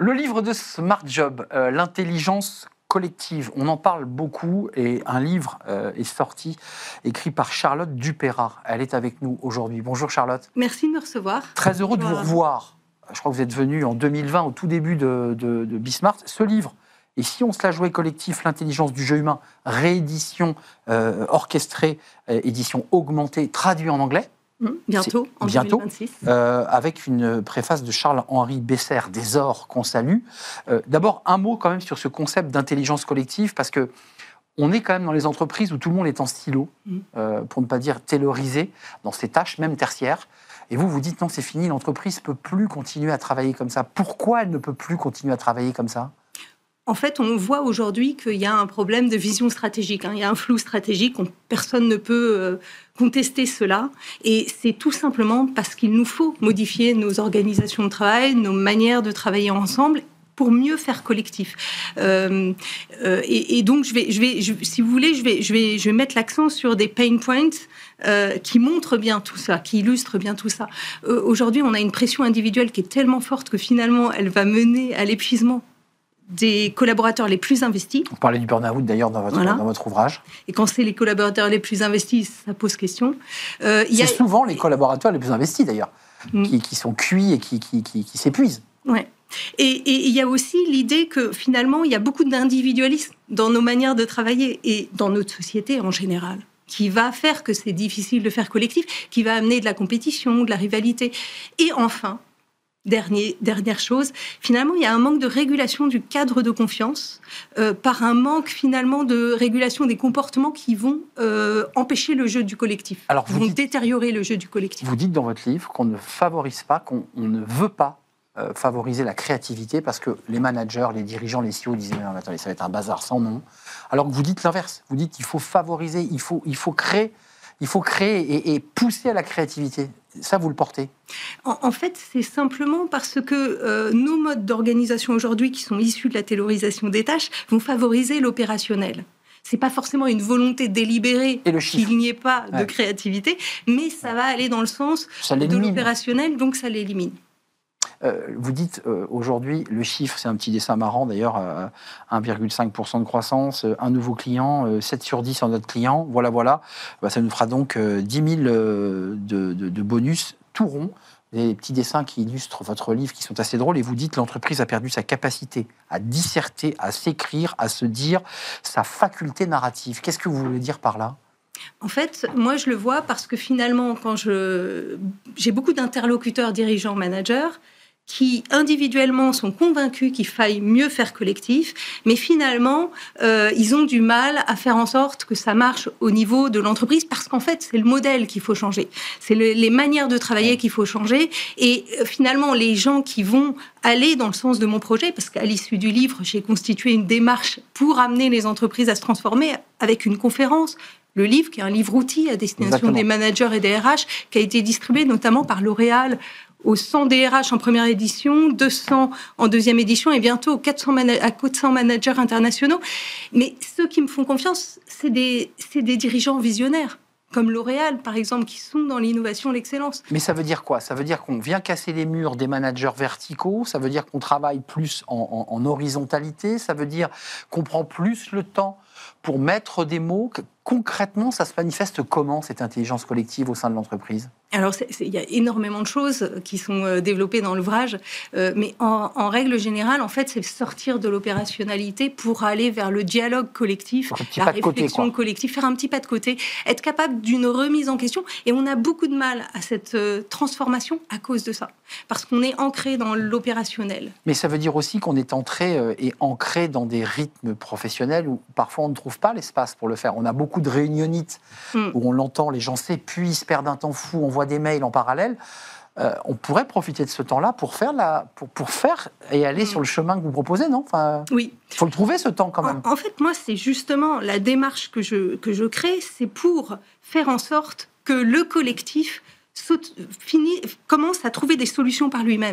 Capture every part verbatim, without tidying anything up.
Le livre de Smart Job, euh, l'intelligence collective, on en parle beaucoup et un livre euh, est sorti, écrit par Charlotte Dupérat. Elle est avec nous aujourd'hui. Bonjour Charlotte. Merci de me recevoir. Très heureux de vous revoir. Je crois que vous êtes venu en deux mille vingt, au tout début de, de, de Bismart. Ce livre, et si on se la jouait collectif, l'intelligence du jeu humain, réédition euh, orchestrée, euh, édition augmentée, traduit en anglais. Mmh, bientôt, en bientôt, deux mille vingt-six. Euh, avec une préface de Charles-Henri Besser, des Ors, qu'on salue. Euh, d'abord, un mot quand même sur ce concept d'intelligence collective, parce que on est quand même dans les entreprises où tout le monde est en stylo, mmh. euh, pour ne pas dire taylorisé, dans ses tâches, même tertiaires. Et vous, vous dites non, c'est fini, l'entreprise ne peut plus continuer à travailler comme ça. Pourquoi elle ne peut plus continuer à travailler comme ça ? En fait, on voit aujourd'hui qu'il y a un problème de vision stratégique. Hein. Il y a un flou stratégique, on, personne ne peut euh, contester cela. Et c'est tout simplement parce qu'il nous faut modifier nos organisations de travail, nos manières de travailler ensemble pour mieux faire collectif. Euh, euh, et, et donc, je vais, je vais, je, si vous voulez, je vais, je vais, je vais mettre l'accent sur des pain points euh, qui montrent bien tout ça, qui illustrent bien tout ça. Euh, aujourd'hui, on a une pression individuelle qui est tellement forte que finalement, elle va mener à l'épuisement des collaborateurs les plus investis. Vous parlez du burn-out d'ailleurs dans votre, voilà. dans votre ouvrage. Et quand c'est les collaborateurs les plus investis, ça pose question. Euh, c'est y a... souvent les collaborateurs les plus investis d'ailleurs, mmh. qui, qui sont cuits et qui, qui, qui, qui s'épuisent. Ouais. Et il y a aussi l'idée que finalement, il y a beaucoup d'individualisme dans nos manières de travailler et dans notre société en général, qui va faire que c'est difficile de faire collectif, qui va amener de la compétition, de la rivalité. Et enfin, Dernier, dernière chose, finalement, il y a un manque de régulation du cadre de confiance euh, par un manque, finalement, de régulation des comportements qui vont euh, empêcher le jeu du collectif, Alors, vous vont dites, détériorer le jeu du collectif. Vous dites dans votre livre qu'on ne favorise pas, qu'on on ne veut pas euh, favoriser la créativité parce que les managers, les dirigeants, les C E O disaient « Non, attendez, ça va être un bazar sans nom ». Alors que vous dites l'inverse. Vous dites qu'il faut favoriser, il faut, il faut créer... Il faut créer et, et pousser à la créativité. Ça, vous le portez ? En, en fait, c'est simplement parce que euh, nos modes d'organisation aujourd'hui, qui sont issus de la taylorisation des tâches, vont favoriser l'opérationnel. C'est pas forcément une volonté délibérée qu'il n'y ait pas ouais. de créativité, mais ça va aller dans le sens de l'opérationnel, donc ça l'élimine. Euh, vous dites euh, aujourd'hui, le chiffre, c'est un petit dessin marrant d'ailleurs, euh, un virgule cinq pour cent de croissance, euh, un nouveau client, euh, sept sur dix en notre client, voilà, voilà. Bah, ça nous fera donc euh, dix mille euh, de, de, de bonus tout rond. Des petits dessins qui illustrent votre livre, qui sont assez drôles, et vous dites l'entreprise a perdu sa capacité à disserter, à s'écrire, à se dire, sa faculté narrative. Qu'est-ce que vous voulez dire par là ? En fait, moi, je le vois parce que finalement, quand je... j'ai beaucoup d'interlocuteurs, dirigeants, managers, qui individuellement sont convaincus qu'il faille mieux faire collectif, mais finalement, euh, ils ont du mal à faire en sorte que ça marche au niveau de l'entreprise, parce qu'en fait, c'est le modèle qu'il faut changer. C'est le, les manières de travailler qu'il faut changer. Et euh, finalement, les gens qui vont aller dans le sens de mon projet, parce qu'à l'issue du livre, j'ai constitué une démarche pour amener les entreprises à se transformer avec une conférence, le livre, qui est un livre-outil à destination Exactement. Des managers et des R H, qui a été distribué notamment par L'Oréal aux cent D R H en première édition, deux cents en deuxième édition et bientôt aux quatre cents mana- à quatre cents managers internationaux. Mais ceux qui me font confiance, c'est des, c'est des dirigeants visionnaires, comme L'Oréal, par exemple, qui sont dans l'innovation, l'excellence. Mais ça veut dire quoi ? Ça veut dire qu'on vient casser les murs des managers verticaux, ça veut dire qu'on travaille plus en, en, en horizontalité, ça veut dire qu'on prend plus le temps pour mettre des mots. Concrètement, ça se manifeste comment, cette intelligence collective au sein de l'entreprise ? Alors, il y a énormément de choses qui sont euh, développées dans l'ouvrage, euh, mais en, en règle générale, en fait, c'est sortir de l'opérationnalité pour aller vers le dialogue collectif, la réflexion côté, collective, faire un petit pas de côté, être capable d'une remise en question. Et on a beaucoup de mal à cette euh, transformation à cause de ça, parce qu'on est ancré dans l'opérationnel. Mais ça veut dire aussi qu'on est entré euh, et ancré dans des rythmes professionnels où parfois on ne trouve pas l'espace pour le faire. On a beaucoup de réunionites mm. où on l'entend, les gens s'épuisent, perdent un temps fou, on voit des mails en parallèle. Euh, on pourrait profiter de ce temps-là pour faire, la, pour, pour faire et aller mmh. sur le chemin que vous proposez, non ? Enfin, oui. Il faut le trouver, ce temps, quand même. En, en fait, moi, c'est justement la démarche que je, que je crée, c'est pour faire en sorte que le collectif saute, finit, commence à trouver des solutions par lui-même.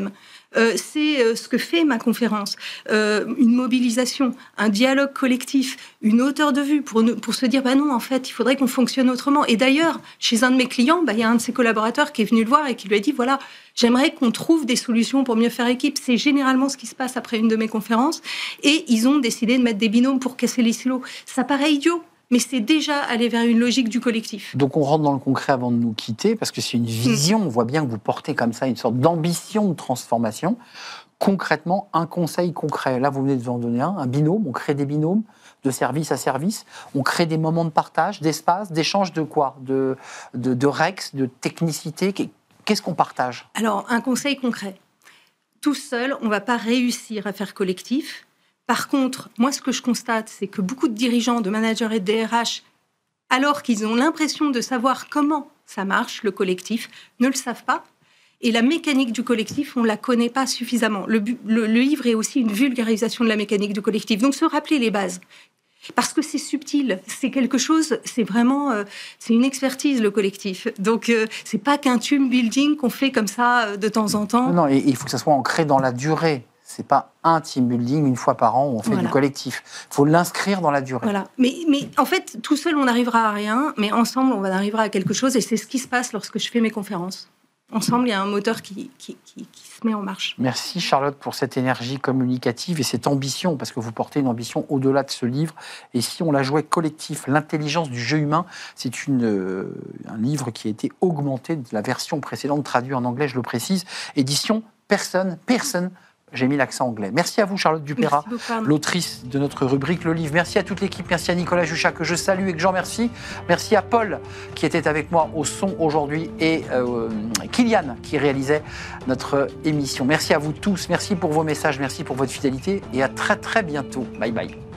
Euh, c'est euh, ce que fait ma conférence. Euh, une mobilisation, un dialogue collectif, une hauteur de vue pour, ne, pour se dire, bah non, en fait, il faudrait qu'on fonctionne autrement. Et d'ailleurs, chez un de mes clients, bah, il y a un de ses collaborateurs qui est venu le voir et qui lui a dit, voilà, j'aimerais qu'on trouve des solutions pour mieux faire équipe. C'est généralement ce qui se passe après une de mes conférences. Et ils ont décidé de mettre des binômes pour casser les silos. Ça paraît idiot, mais c'est déjà aller vers une logique du collectif. Donc on rentre dans le concret avant de nous quitter, parce que c'est une vision, on voit bien que vous portez comme ça une sorte d'ambition de transformation. Concrètement, un conseil concret. Là, vous venez de vous en donner un, un binôme, on crée des binômes de service à service, on crée des moments de partage, d'espace, d'échange de quoi de, de, de rex, de technicité. Qu'est-ce qu'on partage? Alors, un conseil concret. Tout seul, on ne va pas réussir à faire collectif. Par contre, moi, ce que je constate, c'est que beaucoup de dirigeants, de managers et de D R H, alors qu'ils ont l'impression de savoir comment ça marche, le collectif, ne le savent pas. Et la mécanique du collectif, on ne la connaît pas suffisamment. Le, le, le livre est aussi une vulgarisation de la mécanique du collectif. Donc, se rappeler les bases. Parce que c'est subtil, c'est quelque chose, c'est vraiment, euh, c'est une expertise, le collectif. Donc, euh, c'est pas qu'un team building qu'on fait comme ça euh, de temps en temps. Non, non, il faut que ça soit ancré dans la durée. C'est pas un team building une fois par an où on fait voilà. du collectif. Il faut l'inscrire dans la durée. Voilà. Mais, mais en fait, tout seul, on n'arrivera à rien, mais ensemble, on arrivera à quelque chose. Et c'est ce qui se passe lorsque je fais mes conférences. Ensemble, il y a un moteur qui, qui, qui, qui se met en marche. Merci Charlotte pour cette énergie communicative et cette ambition, parce que vous portez une ambition au-delà de ce livre. Et si on la jouait collectif, l'intelligence du jeu humain, c'est une, euh, un livre qui a été augmenté de la version précédente, traduit en anglais, je le précise, édition Personne, Personne. J'ai mis l'accent anglais. Merci à vous, Charlotte Dupeyrat, l'autrice de notre rubrique Le Livre. Merci à toute l'équipe. Merci à Nicolas Juchat, que je salue et que j'en remercie. Merci à Paul, qui était avec moi au son aujourd'hui, et euh, Kylian, qui réalisait notre émission. Merci à vous tous. Merci pour vos messages. Merci pour votre fidélité. Et à très, très bientôt. Bye bye.